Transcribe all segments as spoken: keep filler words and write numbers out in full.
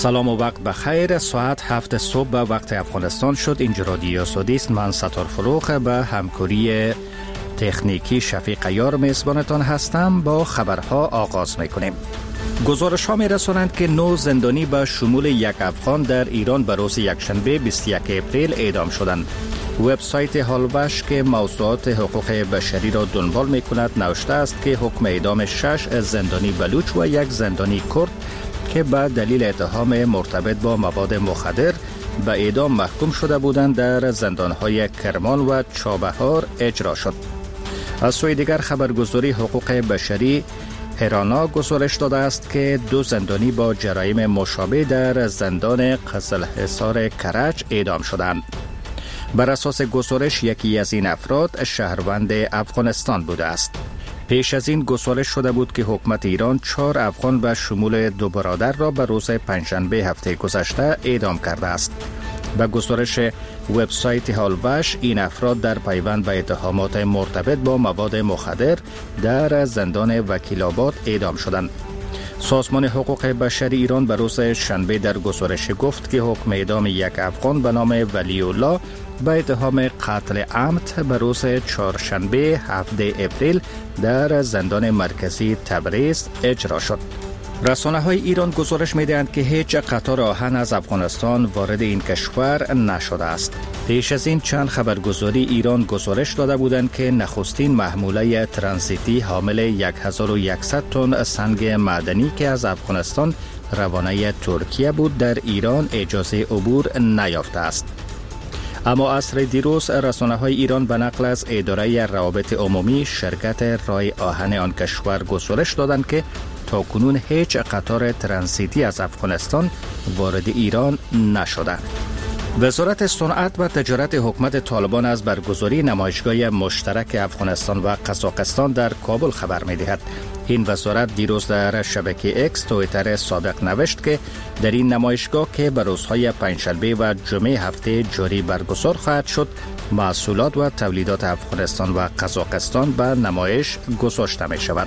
سلام و وقت بخیر. ساعت هفت صبح به وقت افغانستان شد. اینجا رادیو سعودی است. من ستار فروخ به همکاری تکنیکی شفیق عیار میزبانتان هستم. با خبرها آغاز میکنیم. گزارش ها می رسانند که نو زندانی به شمول یک افغان در ایران به روز یکشنبه بیست و یک اپریل اعدام شدند. وبسایت هالوش که موضوعات حقوق بشری را دنبال می کند نوشته است که حکم اعدام شش زندانی بلوچ و یک زندانی کرد که به دلیل اتهام مرتبط با مواد مخدر به اعدام محکوم شده بودند در زندانهای کرمان و چابهار اجرا شد. از سوی دیگر خبرگزاری حقوق بشری هرانا گزارش داده است که دو زندانی با جرایم مشابه در زندان قزلحصار کرج اعدام شدند. بر اساس گزارش یکی از این افراد شهروند افغانستان بوده است. پیش از این گزارش شده بود که حکومت ایران چهار افغان به شمول دو برادر را به روز پنجشنبه هفته گذشته اعدام کرده است. به گزارش وبسایت هالوش این افراد در پیوند به اتهامات مرتبط با مواد مخدر در زندان وکیل‌آباد اعدام شدند. سازمان حقوق بشری ایران به روز شنبه در گزارش گفت که حکم اعدام یک افغان به نام ولی الله به اتهام قتل عمد به روز چهارشنبه هفته اپریل در زندان مرکزی تبریز اجرا شد. رسانه های ایران گزارش می دهند که هیچ قطار آهن از افغانستان وارد این کشور نشده است. پیش از این چند خبرگزاری ایران گزارش داده بودند که نخستین محموله ترانزیتی حامل هزار و صد تن سنگ معدنی که از افغانستان روانه ترکیه بود در ایران اجازه عبور نیافته است. اما عصر دیروز رسانه های ایران به نقل از اداره روابط عمومی شرکت رای آهن آن کشور گزارش دادند که تاکنون هیچ قطار ترانزیتی از افغانستان وارد ایران نشده. وزارت صنعت و تجارت حکومت طالبان از برگزاری نمایشگاه مشترک افغانستان و قزاقستان در کابل خبر می‌دهد. این وزارت دیروز در شبکه اکس توییتر صادق نوشت که در این نمایشگاه که به روزهای پنجشنبه و جمعه هفته جاری برگزار خواهد شد، محصولات و تولیدات افغانستان و قزاقستان به نمایش گذاشته می شود.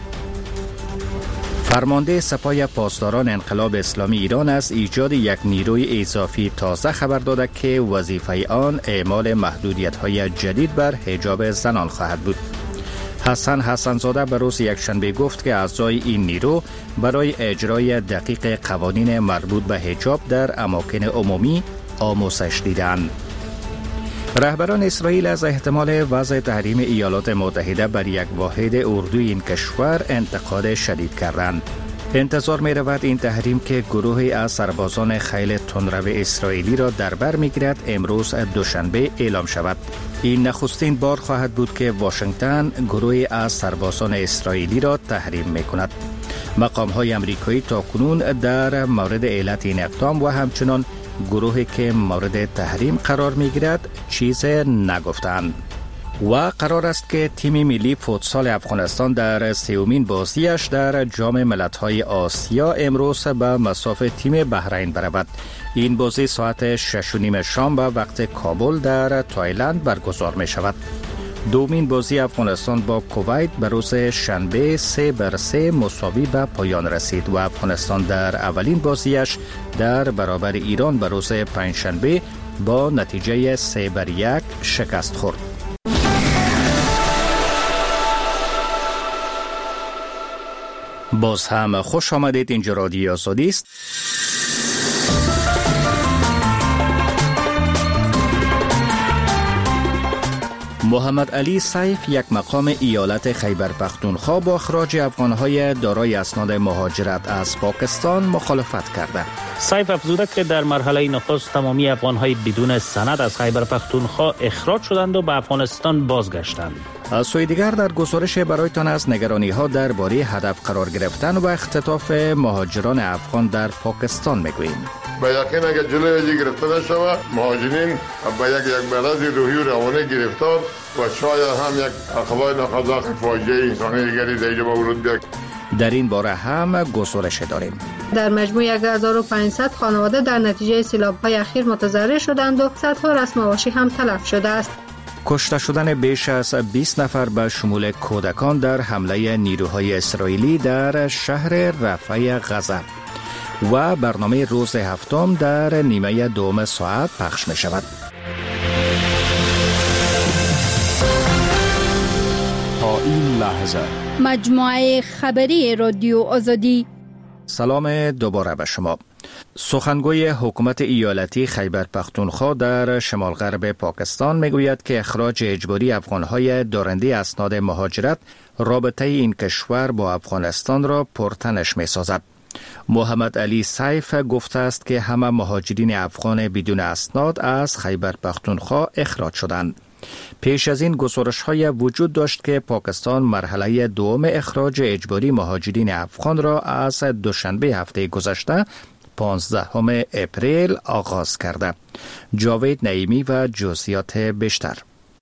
فرمانده سپاه پاسداران انقلاب اسلامی ایران از ایجاد یک نیروی اضافی تازه خبر داده که وظیفه آن اعمال محدودیت‌های جدید بر حجاب زنان خواهد بود. حسن حسن‌زاده به روز یکشنبه گفت که اعضای این نیرو برای اجرای دقیق قوانین مربوط به حجاب در اماکن عمومی آموزش دیدند. رهبران اسرائیل از احتمال وضع تحریم ایالات متحده بر یک واحد اردوی این کشور انتقاد شدید کردند. انتظار می رود این تحریم که گروهی از سربازان خیل تندرو اسرائیلی را در بر می گیرد امروز دوشنبه اعلام شود. این نخستین بار خواهد بود که واشنگتن گروهی از سربازان اسرائیلی را تحریم می کند. مقام های امریکایی تاکنون در مورد علت این اقدام و همچنان گروهی که مورد تحریم قرار می گیرد چیز نگفتند. و قرار است که تیم ملی فوتسال افغانستان در سومین بازیش در جام ملت‌های آسیا امروز به مصاف تیم بحرین برود. این بازی ساعت شش و نیم شام به وقت کابل در تایلند برگزار می شود. دومین بازی افغانستان با کویت به روز شنبه سه بر سه مساوی به پایان رسید و افغانستان در اولین بازیش در برابر ایران به روز پنجشنبه با نتیجه سه بر یک شکست خورد. باز هم خوش آمدید. اینجا رادیو آزادی است. محمد علی سیف یک مقام ایالت خیبر پختونخوا با اخراج افغانهای دارای اسناد مهاجرت از پاکستان مخالفت کرده. سیف افزوده که در مرحله نخست تمامی افغانهای بدون سند از خیبر پختونخوا اخراج شدند و به افغانستان بازگشتند. از سوی دیگر در گزارش برایتان از نگرانی ها درباره هدف قرار گرفتن و اختطاف مهاجران افغان در پاکستان میگوییم. با یقین اگر جلوی گرفته نشود مهاجرین با یک یک مرض روحی و روانی گرفتار و شاید هم یک اخبار ناخواسته فاجعه انسانی دیگری در اینجا ورود بیاد. در این باره هم گزارش داریم. در مجموع هزار و پانصد خانواده در نتیجه سیلاب‌های اخیر متضرر شدند و صدها رسم معاشی هم تلف شده است. کشته شدن بیش از بیست نفر به شمول کودکان در حمله نیروهای اسرائیلی در شهر رفح غزه. و برنامه روز هفتم در نیمه دوم ساعت پخش می شود. تا این لحظه مجموعه خبری رادیو آزادی. سلام دوباره به شما. سخنگوی حکومت ایالتی خیبر پختونخوا در شمال غرب پاکستان میگوید که اخراج اجباری افغانهای دارنده اسناد مهاجرت رابطه این کشور با افغانستان را پرتنش می سازد. محمد علی سیف گفته است که همه مهاجرین افغان بدون اسناد از خیبر پختونخوا اخراج شدند. پیش از این گزارش‌های وجود داشت که پاکستان مرحله دوم اخراج اجباری مهاجرین افغان را از دوشنبه هفته گذشته پانزدهم اپریل آغاز کرده. جاوید نعیمی و جزئیات بیشتر.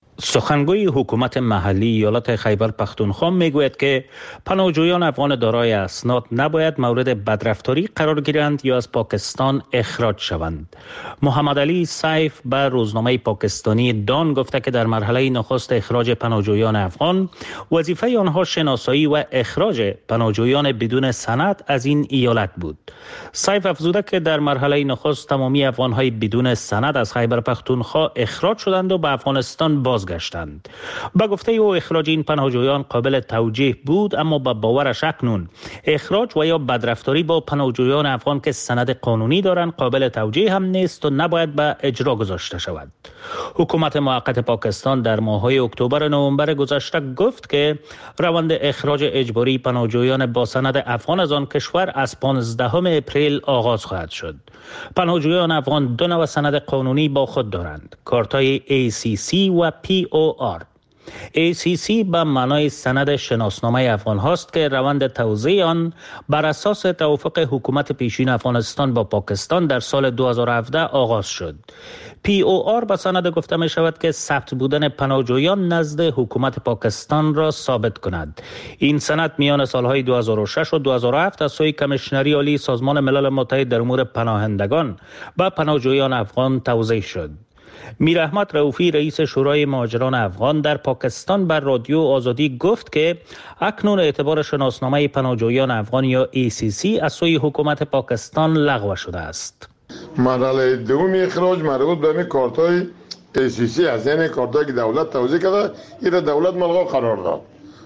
سخنگوی حکومت محلی ایالت خیبر پختونخوا میگوید که پناهجویان افغان دارای اسناد نباید مورد بدرفتاری قرار گیرند یا از پاکستان اخراج شوند. محمد علی سیف به روزنامه پاکستانی دان گفته که در مرحله نخست اخراج پناهجویان افغان وظیفه آنها شناسایی و اخراج پناهجویان بدون سند از این ایالت بود. سیف افزوده که در مرحله نخست تمامی افغانهای بدون سند از خیبر پختونخوا اخراج شدند و به افغانستان باز گشتند. با گفته او اخراج این پناهجویان قابل توجیه بود، اما با باورش اکنون اخراج و یا بدرفتاری با پناهجویان افغان که سند قانونی دارند قابل توجیه هم نیست و نباید به اجرا گذاشته شود. حکومت موقت پاکستان در ماه‌های اکتبر و نوامبر گذشته گفت که روند اخراج اجباری پناهجویان با سند افغان از آن کشور از پانزدهم اپریل آغاز خواهد شد. پناهجویان افغان دو نوع سند قانونی با خود دارند: کارت‌های ای سی سی و پی او آر. ای سی سی به معنای سند شناسنامه افغان هاست که روند توزیع آن بر اساس توافق حکومت پیشین افغانستان با پاکستان در سال دو هزار و هفده آغاز شد. پی او آر به سند گفته می شود که ثبت بودن پناهجویان نزد حکومت پاکستان را ثابت کند. این سند میان سالهای دو هزار و شش و دو هزار و هفت از سوی کمیشنری عالی سازمان ملل متحد در امور پناهندگان و پناهجویان افغان توزیع شد. میر احمد رؤوفی رئیس شورای مهاجران افغان در پاکستان بر رادیو آزادی گفت که اکنون اعتبار شناسنامه پناهجویان افغان یا ای سی سی از سوی حکومت پاکستان لغو شده است. مرحله دوم اخراج مربوط به می کارتای ای سی سی از یعنی کارتایی که دولت توزیع کرده، این دولت ملغا قرار داد.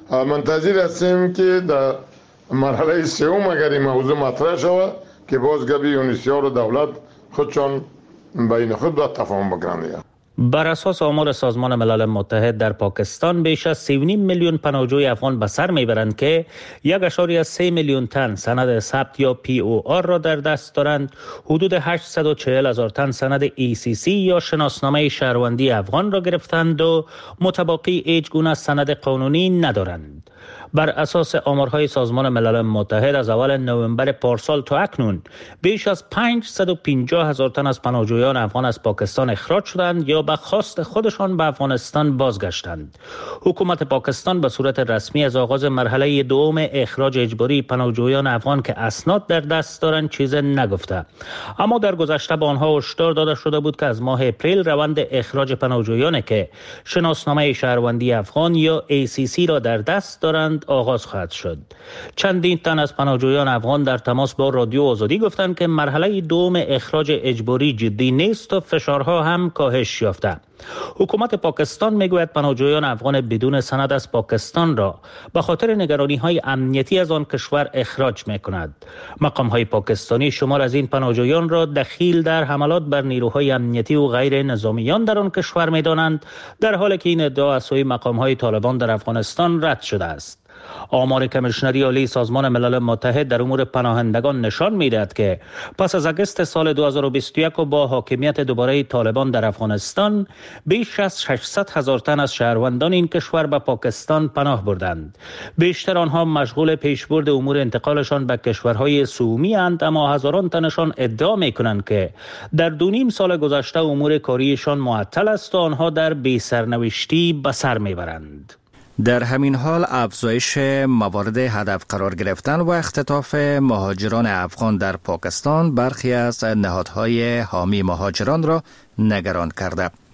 منتظر هستیم که در مرحله سوم اگر این موضوع مطرح شود که باز گبی یونیسیار و دولت خودشان بین خود باید تفاهم بکنند. بر اساس آمار سازمان ملل متحد در پاکستان بیش از سی و نیم میلیون پناهجوی افغان به سر میبرند که یک اشاری از سه میلیون تن سند ثبت یا پی او آر را در دست دارند. حدود هشتصد و چهل هزار تن سند ای سی سی یا شناسنامه شهروندی افغان را گرفتند و متباقی هیچ گونه سند قانونی ندارند. بر اساس آمارهای سازمان ملل متحد از اول نوامبر پارسال تا اکنون بیش از پانصد و پنجاه هزار تن از پناهجویان افغان از پاکستان اخراج شدند یا به خواست خودشان به افغانستان بازگشتند. حکومت پاکستان به صورت رسمی از آغاز مرحله دوم اخراج اجباری پناهجویان افغان که اسناد در دست دارند چیز نگفته، اما در گذشته به آنها هشدار داده شده بود که از ماه اپریل روند اخراج پناهجویان که شناسنامه شهروندی افغان یا ای سی سی را در دست دارند آغاز خواهد شد. چندین تن از پناهجویان افغان در تماس با رادیو آزادی گفتند که مرحله دوم اخراج اجباری جدی نیست و فشارها هم کاهش یافته. حکومت پاکستان میگوید پناهجویان افغان بدون سند از پاکستان را به خاطر نگرانی‌های امنیتی از آن کشور اخراج می‌کند. مقام‌های پاکستانی شمار از این پناهجویان را دخیل در حملات بر نیروهای امنیتی و غیر نظامیان در آن کشور می‌دانند، در حالی که این ادعا از سوی مقام‌های طالبان در افغانستان رد شده است. آمار کمیشنری عالی سازمان ملل متحد در امور پناهندگان نشان می‌دهد که پس از آگوست سال دو هزار و بیست و یک و با حاکمیت دوباره طالبان در افغانستان بیش از ششصد هزار تن از شهروندان این کشور به پاکستان پناه بردند. بیشتر آنها مشغول پیشبرد امور انتقالشان به کشورهای سومی اند، اما هزاران تنشان ادعا می‌کنند که در دو نیم سال گذشته امور کاریشان معطل است و آنها در بی‌سرنوشتی به سر می‌برند. در همین حال افزایش موارد هدف قرار گرفتن و اختطاف مهاجران افغان در پاکستان برخی از نهادهای حامی مهاجران را نگران کرده.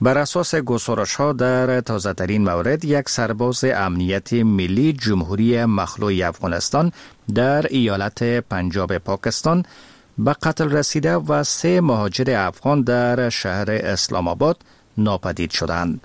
بر اساس گزارش‌ها در تازه‌ترین مورد، یک سرباز امنیت ملی جمهوری مخلوع افغانستان در ایالت پنجاب پاکستان به قتل رسیده و سه مهاجر افغان در شهر اسلام آباد ناپدید شدند.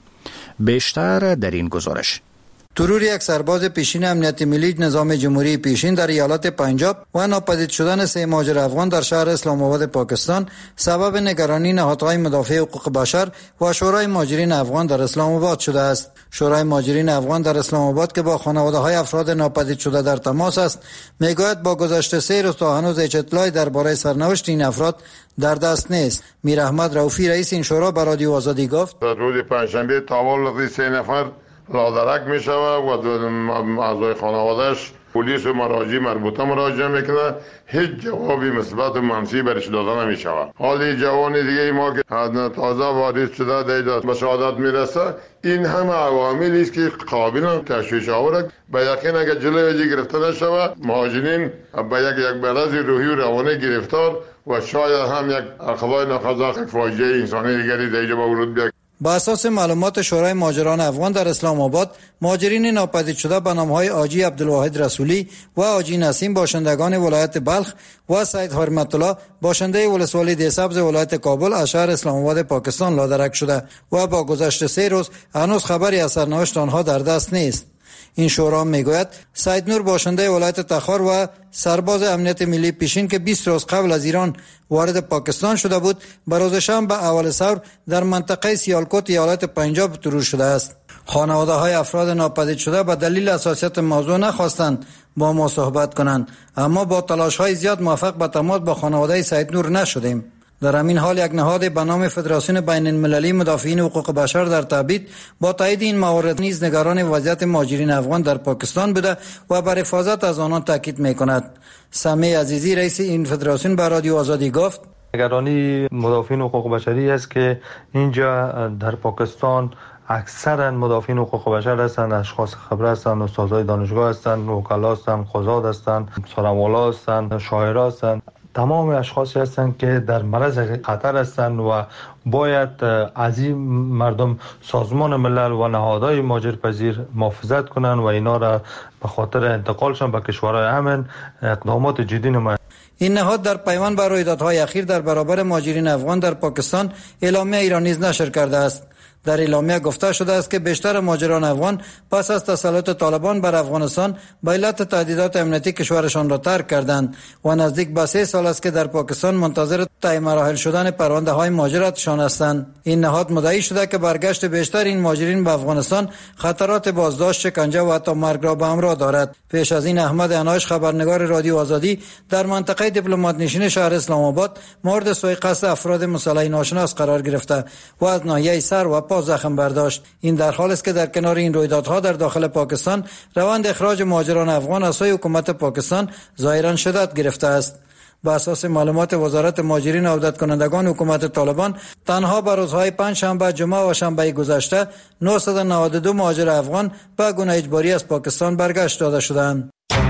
بیشتر در این گزارش. ترور یک سرباز پیشین امنیت ملی نظام جمهوری پیشین در ایالت پنجاب و ناپدید شدن سه مهاجر افغان در شهر اسلام آباد پاکستان سبب نگرانی نهادهای مدافع حقوق بشر و شورای مهاجرین افغان در اسلام آباد شده است. شورای مهاجرین افغان در اسلام آباد که با خانواده‌های افراد ناپدید شده در تماس است، میگوید با گذشت سه روز تا هنوز هیچ اطلاعی درباره سرنوشت این افراد در دست نیست. میر احمد رؤوفی رئیس این شورا به رادیو آزادی گفت: روز پنجشنبه تاول سه نفر لادرک می شود و اعضای خانوادهش پلیس و مراجع مربوطه مراجعه میکنه، هیچ جوابی مثبت و منفی برش داده نمی شود. حالی جوان دیگه ما که تازه وارد شده دیده به شهادت میرسه، این همه عواملی است که قابل تشویش آورد. به یقین اگر جلوی گرفته نشود، مهاجرین به یک یک مرض روحی و روانی گرفتار و شاید هم یک خدای ناخواسته فاجعه انسانی دیگری در اینجا ورود بیاید. با اساس معلومات شورای مهاجران افغان در اسلام آباد، مهاجرین ناپدید شده به نام‌های حاجی عبدالواحد رسولی و حاجی نسیم باشندگان ولایت بلخ و سید حرمت الله باشنده ولسوالی دیسبز ولایت کابل از شهر اسلام آباد پاکستان لادرک شده و با گذشت سه روز هنوز خبری از سرنوشت آنها در دست نیست. این شورا میگوید سید نور باشنده ولایت تخار و سرباز امنیت ملی پیشین که بیست روز قبل از ایران وارد پاکستان شده بود، به روز شنبه اول ثور در منطقه سیالکوت ایالت پنجاب ترور شده است. خانواده های افراد ناپدید شده به دلیل حساسیت موضوع نخواستند با ما صحبت کنند، اما با تلاش های زیاد موفق به تماس با خانواده سید نور نشدیم. در همین حال یک نهاد به نام فدراسیون بین المللی مدافعین حقوق بشر در تبعید با تایید این موارد نیز نگران وضعیت مهاجرین افغان در پاکستان بوده و بر حفاظت از آنان تاکید می‌کند. سمی عزیزی رئیس این فدراسیون به رادیو آزادی گفت: نگرانی مدافعین حقوق بشری است که اینجا در پاکستان اکثرا مدافعین حقوق بشر هستند، اشخاص خبره هستند، استادای دانشگاه هستند، وکلا هستند، قضات هستند، سرمالا هستند، شاعران هستند. تمام اشخاصی هستند که در معرض خطر هستند و باید از این مردم سازمان ملل و نهادهای مهاجرپذیر محافظت کنند و اینا را به خاطر انتقالشان به کشورهای امن اقدامات جدی نمایند. این نهاد در پیوند بر رویدادهای اخیر در برابر مهاجرین افغان در پاکستان اعلامیه ایران نیز نشر کرده است. در اعلامیه گفته شده است که بیشتر مهاجران افغان پس از تسلط طالبان بر افغانستان به علت تهدیدات امنیتی کشورشان را ترک کردند و نزدیک به سه سال است که در پاکستان منتظر طی مراحل شدن پرونده های مهاجرتشان هستند. این نهاد مدعی شده که برگشت بیشتر این مهاجرین به افغانستان خطرات بازداشت، شکنجه و حتی مرگ را به همراه دارد. پیش از این احمد عنایش خبرنگار رادیو آزادی در منطقه دیپلمات نشین شهر اسلام آباد مورد سوء قصد افراد مسلح ناشناس قرار گرفته و از ناحیه سر و پا زخم برداشت. این در حالی است که در کنار این رویدادها در داخل پاکستان روند اخراج مهاجران افغان از سوی حکومت پاکستان ظاهرا شدت گرفته است. با اساس معلومات وزارت مهاجرین و عودت کنندگان حکومت طالبان، تنها به روزهای پنج شنبه، جمعه و شنبه گذشته نهصد و نود و دو مهاجر افغان به گونه اجباری از پاکستان برگشت داده شدند.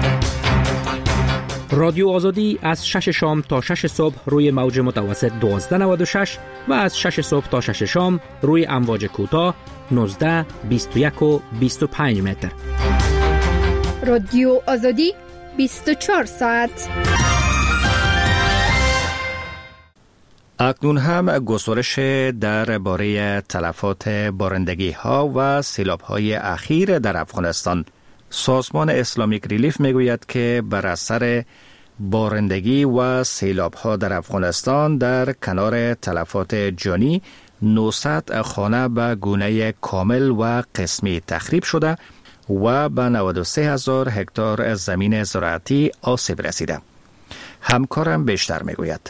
رادیو آزادی از شش شام تا شش صبح روی موج متوسط دوازده نود و شش و از شش صبح تا شش شام روی امواج کوتاه نوزده، بیست و یک و بیست و پنج متر. رادیو آزادی بیست و چهار ساعت. اکنون هم گزارش درباره تلفات بارندگی ها و سیلاب های اخیر در افغانستان. سازمان اسلامیک ریلیف میگوید که بر اثر بارندگی و سیلاب ها در افغانستان در کنار تلفات جانی نهصد خانه به گونه کامل و قسمی تخریب شده و به نود و سه هزار هکتار زمین زراعتی آسیب رسیده. همکارم بیشتر میگوید.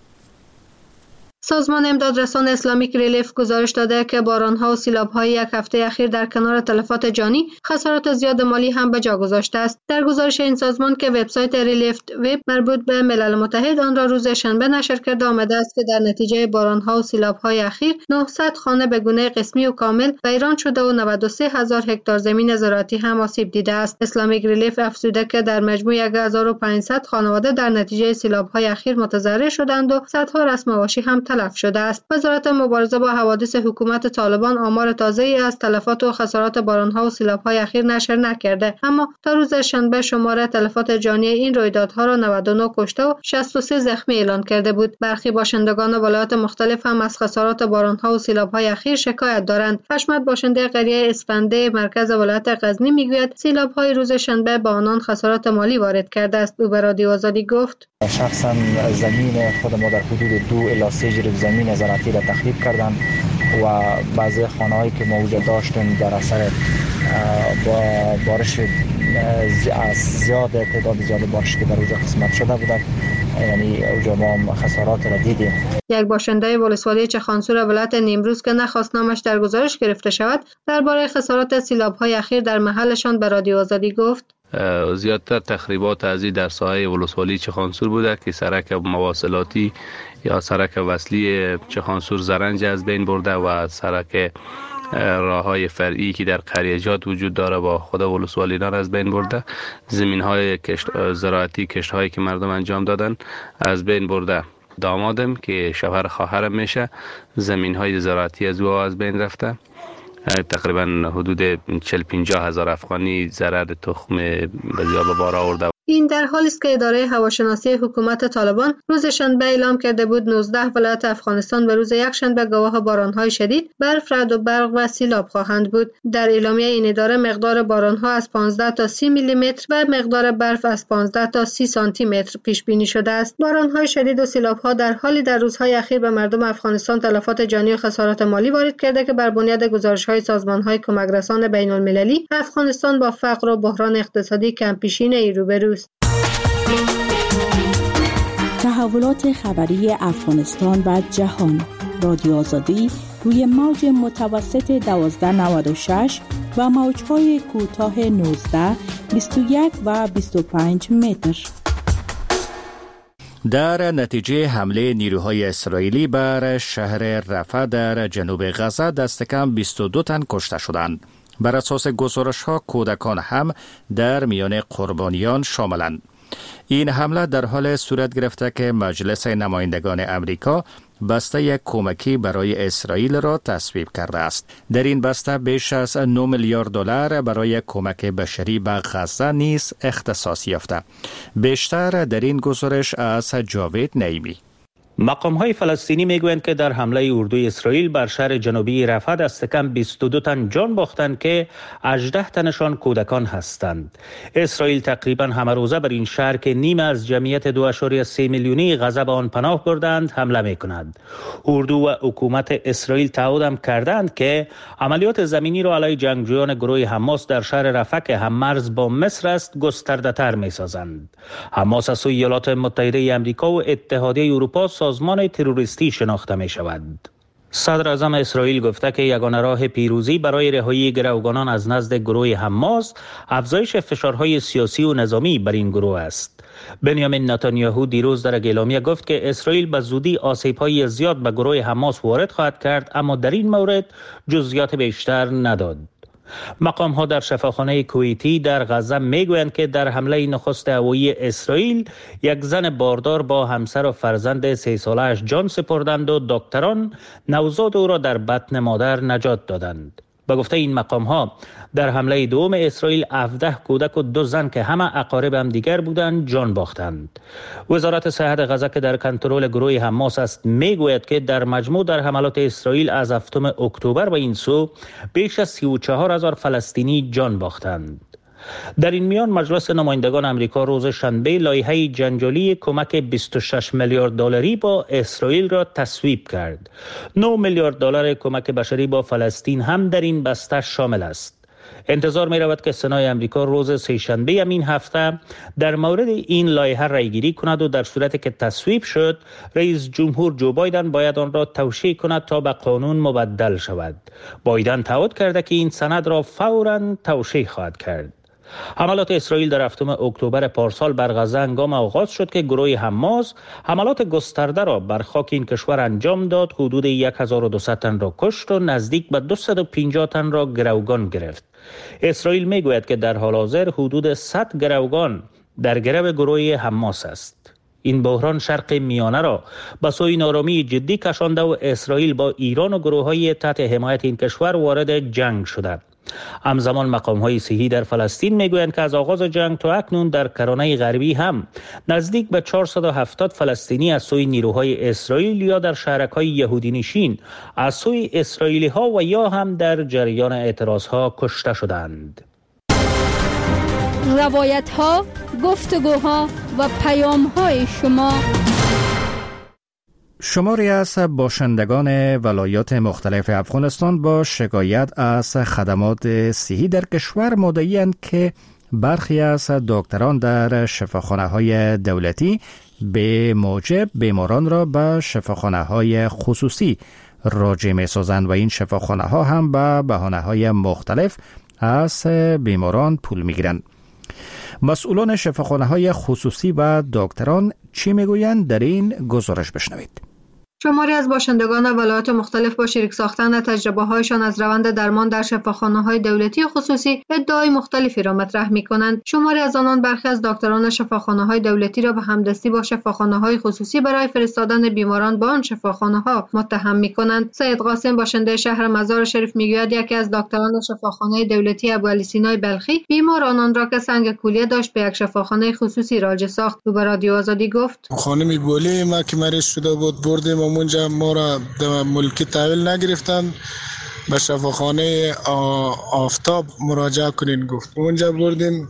سازمان امدادرسان اسلامیک ریلیف گزارش داده که باران‌ها و سیلاب‌های یک هفته اخیر در کنار تلفات جانی خسارات زیاد مالی هم به جا گذاشته است. در گزارش این سازمان که وبسایت ریلیف وب مربوط به ملل متحد آن را روز شنبه نشر کرده آمده است که در نتیجه باران‌ها و سیلاب‌های اخیر نهصد خانه به گونه قسمی و کامل ویران شده و نود و سه هزار هکتار زمین زراعتی هم آسیب دیده است. اسلامیک ریلیف افزوده که در مجموع هزار و پانصد خانواده در نتیجه سیلاب‌های اخیر متضرر شدند و صدها رسم آواشی هم تلف شده است. وزارت مبارزه با حوادث حکومت طالبان آمار تازه‌ای از تلفات و خسارات باران‌ها و سیلاب‌های اخیر نشر نکرده، اما تا روز شنبه شماره تلفات جانی این رویدادها را نود و نه کشته و شصت و سه زخمی اعلان کرده بود. برخی باشندگان ولایات مختلف هم از خسارات باران‌ها و سیلاب‌های اخیر شکایت دارند. حشمت باشنده قریه اسفنده مرکز ولایت غزنی میگوید سیلاب‌های روز شنبه به آنان خسارات مالی وارد کرده است. او به رادیو آزادی گفت: شخصا زمین خود ما در حدود دو الی سه جریب زمین زراعتی را تخریب کردند و بعضی خانه‌هایی که ما وجود داشتیم در اثر با بارش زیاد تعداد زیاد بارش که در اونجا قسمت شده بودند، یعنی اونجا ما خسارات را دیدیم. یک باشنده ولسوالی چخانسور ولایت نیمروز که نخواست نامش در گزارش گرفته شود درباره خسارات سیلاب‌های اخیر در محلشان به رادیو آزادی گفت: زیادتر تخریبات ازی در ساحه ولسوالی چخانسور بوده که سرک مواصلاتی یا سرک وصلی چخانسور زرنج از بین برده و سرک راههای فرعی که در قریجات وجود داره با خود ولسوالیان از بین برده. زمین‌های کشت زراعتی کشت‌هایی که مردم انجام دادن از بین برده. دامادم که شوهر خواهرم میشه زمین‌های زراعتی از او از بین رفته. تقریبا حدود چهل پنجاه هزار افغانی ضرر تخم بسیار به بار آورده. این در حالی است که اداره هواشناسی حکومت طالبان روز شنبه اعلام کرده بود نوزده ولایت افغانستان به روز یکشنبه گواه باران‌های شدید، برف، رعد و برق و سیلاب خواهند بود. در اعلامیه این اداره مقدار باران‌ها از پانزده تا سی میلی متر و مقدار برف از پانزده تا سی سانتی متر پیش بینی شده است. باران‌های شدید و سیلاب‌ها در حالی در روزهای اخیر به مردم افغانستان تلفات جانی و خسارات مالی وارد کرده که بر بنیاد گزارش‌های سازمان‌های کمک‌رسان بین‌المللی افغانستان با فقر و بحران اقتصادی کم‌پیشینه‌ای روبروست. تحولات خبری افغانستان و جهان. رادیو آزادی روی موج متوسط دوازده نود و شش و موج‌های کوتاه نوزده، بیست و یک و بیست و پنج متر. در نتیجه حمله نیروهای اسرائیلی بر شهر رفح در جنوب غزه دست کم بیست و دو تن کشته شدند. بر اساس گزارش‌ها کودکان هم در میان قربانیان شاملند. این حمله در حال صورت گرفته که مجلس نمایندگان امریکا بسته یک کمکی برای اسرائیل را تصویب کرده است. در این بسته بیش از نه میلیارد دلار برای کمک بشری به غزه نیز اختصاص یافته. بیشتر در این گزارش از جاوید نعیمی. مقام‌های فلسطینی میگویند که در حمله اردوی اسرائیل بر شهر جنوبی رفح دست کم بیست و دو تن جان باختند که هجده تنشان کودکان هستند. اسرائیل تقریبا همه روزه بر این شهر که نیمه از جمعیت دو ممیز سه میلیونی غزه به آن پناه بردند حمله میکنند. اردو و حکومت اسرائیل تعهد هم کردند که عملیات زمینی را علیه جنگجویان گروه حماس در شهر رفح که هم مرز با مصر است گسترده تر میسازند. حماس از سوی ایالات متحده آمریکا و اتحادیه اروپا سازمان تروریستی شناخته می شود. صدر اعظم اسرائیل گفته که یگانه راه پیروزی برای رهایی گروگانان از نزد گروه حماس افزایش فشارهای سیاسی و نظامی بر این گروه است. بنیامین نتانیاهو دیروز در اعلامیه گفت که اسرائیل به زودی آسیب‌های زیاد به گروه حماس وارد خواهد کرد، اما در این مورد جزئیات بیشتر نداد. مقام ها در شفاخانه کویتی در غزه میگویند که در حمله نخست هوایی اسرائیل یک زن باردار با همسر و فرزند سه ساله‌اش جان سپردند و دکتران نوزاد او را در بطن مادر نجات دادند. به گفته این مقام ها در حمله دوم اسرائیل هفده کودک و دو زن که همه اقارب هم دیگر بودند جان باختند. وزارت صحت غزه که در کنترل گروه حماس است میگوید که در مجموع در حملات اسرائیل از هفتم اکتبر به این سو بیش از سی و چهار هزار فلسطینی جان باختند. در این میان مجلس نمایندگان امریکا روز شنبه لایحه جنجالی کمک بیست و شش میلیارد دلاری با اسرائیل را تصویب کرد. نه میلیارد دلار کمک بشری با فلسطین هم در این بسته شامل است. انتظار می رود که سنای امریکا روز سه‌شنبه این هفته در مورد این لایحه رایگیری کند و در صورتی که تصویب شد رئیس جمهور جو بایدن باید آن را توشیح کند تا به قانون مبدل شود. بایدن تعهد کرده که این سند را فوراً توشیح خواهد کرد. حملات اسرائیل در هفتم اکتبر پارسال بر غزه هنگام آغاز شد که گروه حماس حملات گسترده را بر خاک این کشور انجام داد. حدود هزار و دویست تن را کشت و نزدیک به دویست و پنجاه تن را گروگان گرفت. اسرائیل میگوید که در حال حاضر حدود صد گروگان در گرو گروه حماس است. این بحران شرق میانه را به سوی نارامی جدی کشانده و اسرائیل با ایران و گروه‌های تحت حمایت این کشور وارد جنگ شده. همزمان مقام‌های صحی در فلسطین میگویند که از آغاز جنگ تا اکنون در کرانه غربی هم نزدیک به چهارصد و هفتاد فلسطینی از سوی نیروهای اسرائیل یا در شهرک‌های یهودی نشین از سوی اسرائیلی‌ها و یا هم در جریان اعتراض‌ها کشته شدند. روایت‌ها، گفتگوها و پیام‌های شما. شماری از باشندگان ولایات مختلف افغانستان با شکایت از خدمات صحی در کشور مدعی‌اند که برخی از دکتران در شفاخانه‌های دولتی به موجب بیماران را به شفاخانه‌های خصوصی راجع می‌سازند و این شفاخانه‌ها هم به بهانه‌های مختلف از بیماران پول می‌گیرند. مسئولان شفاخانه‌های خصوصی و دکتران چی میگویند در این گزارش بشنوید. شماری از باشندگان ولایات مختلف با شریک ساختن تجربه‌هایشان از روند درمان در شفاخانه‌های دولتی و خصوصی ادعای مختلفی را مطرح می‌کنند. شماری از آنان برخی از دکتران شفاخانه‌های دولتی را به همدستی با شفاخانه‌های خصوصی برای فرستادن بیماران به آن شفاخانه‌ها متهم می‌کنند. سید قاسم باشنده شهر مزار شریف می‌گوید یکی از دکتران شفاخانه دولتی ابوعلی سینای بلخی بیماران آن را که سنگ کولیه داشت به یک شفاخانه خصوصی راجع ساخت. او به رادیو آزادی گفت: خانم بولی ما که مریض شده بود بردیم اونجا، ما را ملکی تحویل نگرفتن، به شفاخانه آفتاب مراجعه کنین گفت. اونجا بردیم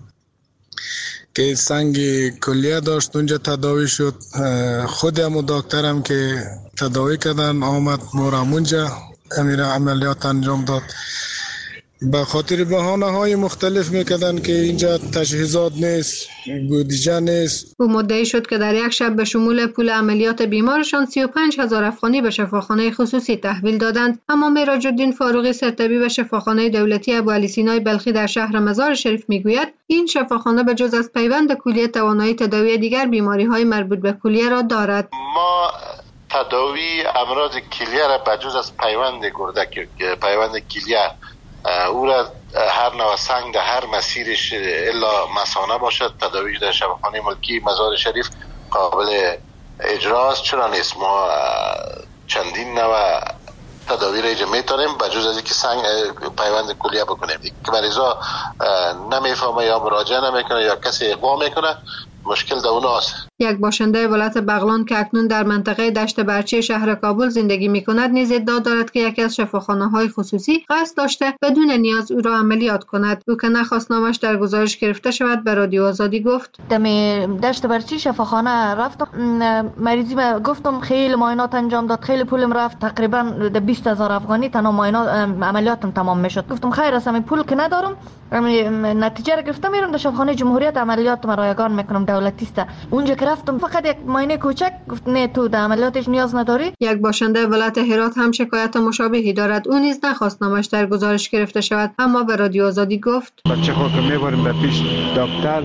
که سنگ کلیه داشت، اونجا تداوی شد. خود همو دکترم که تداوی کردن آمد ما را اونجا امیر عملیات انجام داد. به خاطر بهانه های مختلف میکردن که اینجا تجهیزات نیست، بودجه نیست. او مدعی شد که در یک شب به شمول پول عملیات بیمارشان سی و پنج هزار افغانی به شفاخانه خصوصی تحویل دادند. اما مراج الدین فاروقی سرطبیب شفاخانه دولتی ابوعلی سینای بلخی در شهر مزار شریف میگوید این شفاخانه به جز از پیوند کلیه توانایی تداوی دیگر بیماری های مربوط به کلیه را دارد. ما تداوی امراض کلیه را به جز از پیوند گردک پیوند کلیه او را هر نوع سنگ در هر مسیرش الا مثانه باشد تداویش در شفاخانه ملکی مزار شریف قابل اجراست. چرا نیست؟ ما چندین نوع تداوی را اجرا میتونیم به جز از اینکه سنگ پیوند کلیه بکنیم. که مریضا نمیفهمه یا مراجعه نمیکنه یا کسی اقوا میکنه، مشکل در اوناست. یک باشنده ولایت بغلان که اکنون در منطقه دشت برچی شهر کابل زندگی می‌کند نیز ادعا دارد که یکی از شفاخانه‌های خصوصی قصد داشته بدون نیاز او را عملیات کند. او که نخواست نامش در گزارش گرفته شود به رادیو آزادی گفت: دم دشت برچی شفاخانه رفتم، مریضی ما گفتم خیلی معاینات انجام داد، خیلی پولم رفت، تقریبا بیست هزار افغانی تنها معاینات عملیاتم تمام میشد. گفتم خیر است، من پول که ندارم، نتیجه را گرفتم میرم در شفاخانه جمهوریت عملیات ما رایگان میکنم، دولتی است. اونجا که رفتم فقط یک معاینه کوچک گفت نه تو در عملیاتش نیاز نداری. یک باشنده ولایت هرات هم شکایت مشابهی دارد. او نیز نخواست نامش در گزارش گرفته شود، اما به رادیو آزادی گفت: بچه ها که میبریم به پیش دکتر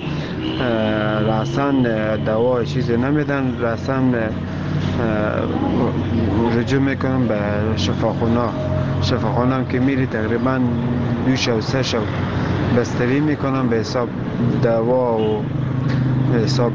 رسن دوا چیزی نمیدن، رسن رجوع میکنم به شفاخانه. شفاخانه هم که میری تقریبا دو شو سه شو بستری میکنم به حساب دوا و به حساب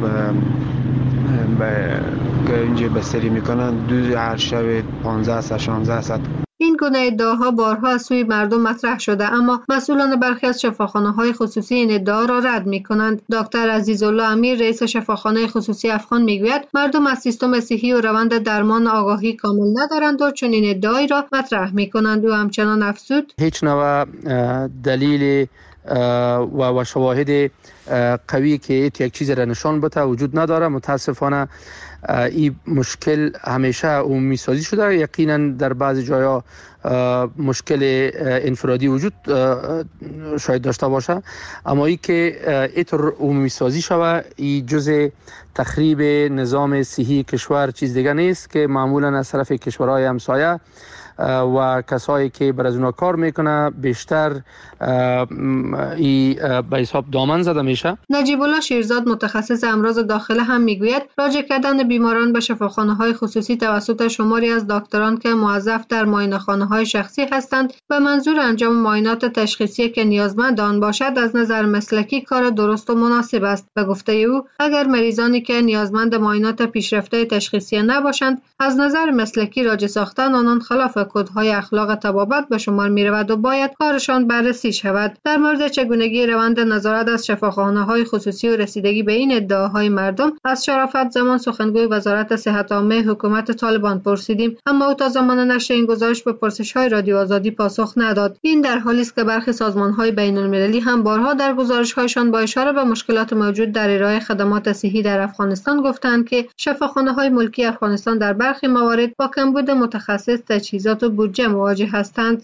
به اینجا بستری میکنن دو هر شب پانزده ساعت شانزده ساعت. این گونه ادعاها بارها از سوی مردم مطرح شده، اما مسئولان برخی از شفاخانه‌های خصوصی این ادعا را رد می‌کنند. دکتر عزیزالله امیر رئیس شفاخانه خصوصی افغان میگوید مردم از سیستم صحی و روند درمان آگاهی کامل ندارند و چنین ادعایی را مطرح می‌کنند. و همچنان افزود: هیچ نوع دلیل و شواهد قوی که یک چیز را نشان بده وجود نداره. متاسفانه این مشکل همیشه عمومی سازی شده. یقینا در بعضی جاها مشکل انفرادی وجود شاید داشته باشه، اما ای که اینطور عمومی سازی شوه این جزء تخریب نظام صحی کشور چیز دیگه نیست که معمولا از طرف کشورهای همسایه و کسایی که بر از اونا کار میکنه بیشتر ای به حساب دامن زده میشه. نجیب الله شیرزاد متخصص امراض داخله هم میگوید راجع کردن بیماران به شفاخانه‌های خصوصی توسط شماری از دکتران که موظف در معاینه‌خانه‌های شخصی هستند به منظور انجام معاینات تشخیصی که نیازمند آن باشد از نظر مسلکی کار درست و مناسب است. به گفته او اگر مریضانی که نیازمند معاینات پیشرفته تشخیصی نباشند از نظر مسلکی راجع ساختن آنان خلاف کدهای اخلاق طبابت به شمار می‌رود و باید کارشان بررسی شود. در مورد چگونگی روند نظارت از شفاخانه‌های خصوصی و رسیدگی به این ادعاهای مردم از شرافت زمان سخنگوی وزارت صحت عامه حکومت طالبان پرسیدیم، اما او تا زمان نشر این گزارش به پرسش‌های رادیو آزادی پاسخ نداد. این در حالی است که برخی سازمان‌های بین‌المللی هم بارها در گزارش‌هایشان با اشاره به مشکلات موجود در ارائه خدمات صحی در افغانستان گفتند که شفاخانه‌های ملکی افغانستان در برخی موارد با کمبود متخصص، تجهیزات و بودجه مواجه هستند.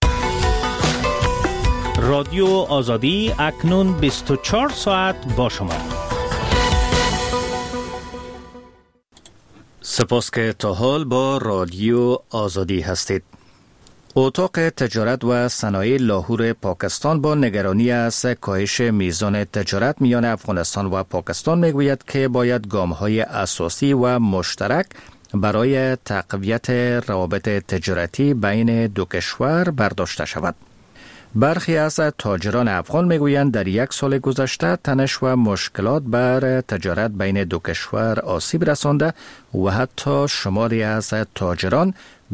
رادیو آزادی اکنون بیست و چهار ساعت با شما. سپاس که تا حال با رادیو آزادی هستید. اتاق تجارت و صنایع لاهور پاکستان با نگرانی از کاهش میزان تجارت میان افغانستان و پاکستان میگوید که باید گام‌های اساسی و مشترک برای تقویت روابط تجارتی بین دو کشور برداشته شود. برخی از تاجران افغان میگویند در یک سال گذشته تنش و مشکلات بر تجارت بین دو کشور آسیب رسانده و حتی شماری از تاجران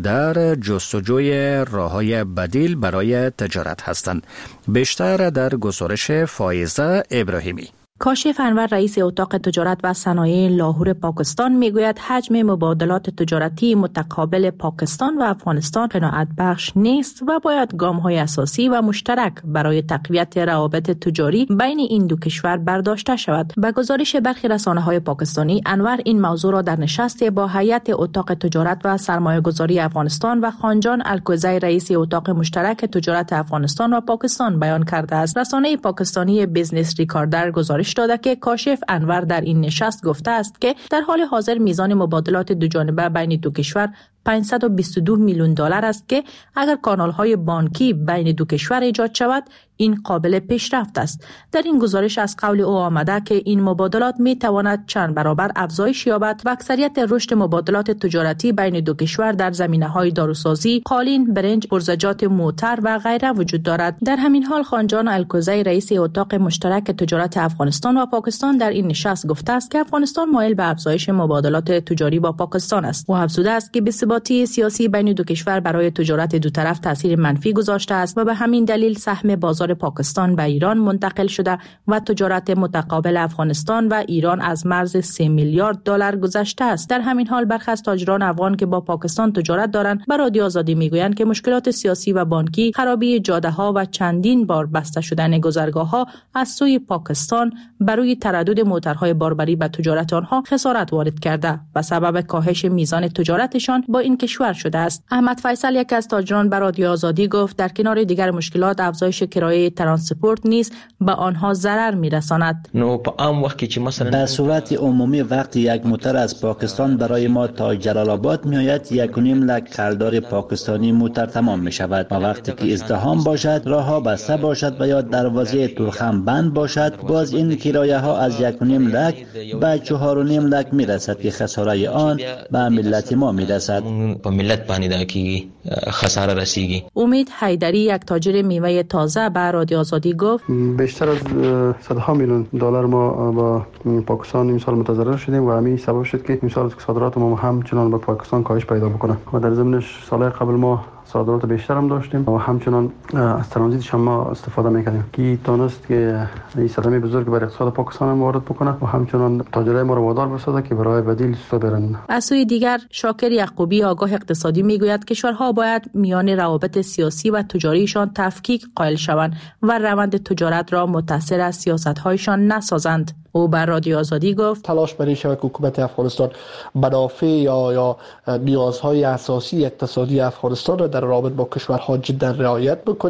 در جستجوی راه‌های بدیل برای تجارت هستند. بیشتر در گزارش فائزه ابراهیمی. کاشف انور رئیس اتاق تجارت و صنایع لاهور پاکستان میگوید حجم مبادلات تجارتی متقابل پاکستان و افغانستان قناعت بخش نیست و باید گام‌های اساسی و مشترک برای تقویت روابط تجاری بین این دو کشور برداشته شود. به گزارش برخی رسانه‌های پاکستانی، انور این موضوع را در نشست با هیئت اتاق تجارت و سرمایه‌گذاری افغانستان و خانجان الکوزی رئیس اتاق مشترک تجارت افغانستان و پاکستان بیان کرده است. رسانه پاکستانی بیزنس ریکاردر گزارش داده که کاشف انور در این نشست گفته است که در حال حاضر میزان مبادلات دو جانبه بین دو کشور پانصد و بیست و دو میلیون دلار است که اگر کانال‌های بانکی بین دو کشور ایجاد شود این قابل پیشرفت است. در این گزارش از قول او آمده که این مبادلات می تواند چند برابر افزایش یابد و اکثریت رشد مبادلات تجارتی بین دو کشور در زمینه‌های داروسازی، قالین، برنج، پرزجات موتر و غیره وجود دارد. در همین حال خانجان الکوزی رئیس اتاق مشترک تجارت افغانستان و پاکستان در این نشست گفته است که افغانستان مایل به افزایش مبادلات تجاری با پاکستان است. او افزوده است که بی‌ثباتی سیاسی بین دو کشور برای تجارت دو طرف تاثیر منفی گذاشته است و به همین دلیل سهم بازار پاکستان به ایران منتقل شده و تجارت متقابل افغانستان و ایران از مرز سه میلیارد دلار گذشته است. در همین حال برخی از تاجران افغان که با پاکستان تجارت دارند به رادیو آزادی میگویند که مشکلات سیاسی و بانکی، خرابی جاده‌ها و چندین بار بسته شدن گذرگاه‌ها از سوی پاکستان برای تردد موترهای باربری به تجارت آنها خسارت وارد کرده و سبب کاهش میزان تجارتشان با این کشور شده است. احمد فیصل یک از تاجران به رادیو آزادی گفت در کنار دیگر مشکلات افزایش کرایه ترانسپورت نیز به آنها ضرر میرساند. نو په عام وخت کې چې مثلا در صورت عمومی وقتی یک موتر از پاکستان برای ما تا جلال آباد میآید یک و نیم لک خلدار پاکستانی موتر تمام می شود و وقتی که ازدحام باشد، راه ها بسته باشد و یا دروازه تورخم بند باشد، باز این کرایه ها از یک و نیم لک به چهار و نیم لک می رسد که خساره آن به ملت ما می رسد. په ملت باندې دا کی خساره رسیږي. امید حیدری یک تاجر میوه تازه به رادیو آزادی گفت بیشتر از صدها میلیون دلار ما با پاکستان این سال متضرر شدیم و همین سبب شد که این سال صادرات ما همچنان به پاکستان کاهش پیدا بکنه و در ضمنش سال قبل ما صادرات بیشتر هم داشتیم و همچنان از ترانزیتش هم ما استفاده میکنیم که تونست که این صدمه بزرگ بر اقتصاد پاکستان هم وارد بکنه و همچنان تاجرای ما رو وادار بسازه که برای بدیل سو برن. از سوی دیگر شاکر یعقوبی آگاه اقتصادی میگوید کشورها باید میان روابط سیاسی و تجاریشان تفکیک قائل شوند و روند تجارت را متأثر از سیاست‌هایشان نسازند. او بر رادیو آزادی گفت تلاش برای شود که حکومت افغانستان منافع یا یا نیازهای اساسی اقتصادی افغانستان را در رابطه با کشورها جدا رعایت بکنه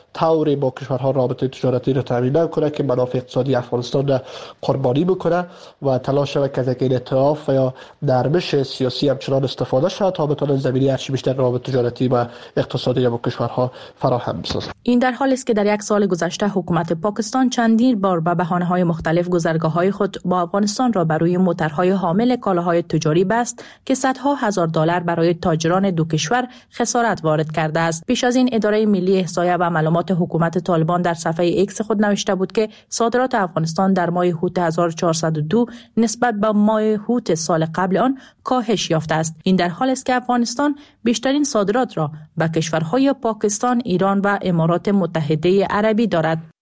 طوری با کشورها رابطه تجارتی را تامین نکنه که منافع اقتصادی افغانستان را قربانی بکنه و تلاش شود که از این ائتلاف و یا نرمش سیاسی همچنان استفاده شود تا بتونه زمینه هرچی بیشتر روابط تجارتی و اقتصادی با کشورها فراهم بسازد. این در حالی است که در یک سال گذشته حکومت پاکستان چندین بار به بهانه‌های مختلف گذرگاه‌های خود با افغانستان را بر روی موترهای حامل کالاهای تجاری بست که صدها هزار دلار برای تاجران دو کشور خسارت وارد کرده است. پیش از این اداره ملی احصایه و معلومات حکومت طالبان در صفحه ایکس خود نوشته بود که صادرات افغانستان در ماه هوت هزار و چهارصد و دو نسبت به ماه هوت سال قبل آن کاهش یافته است. این در حالی است که افغانستان بیشترین صادرات را به کشورهای پاکستان، ایران و امارات متحده عربی دارد.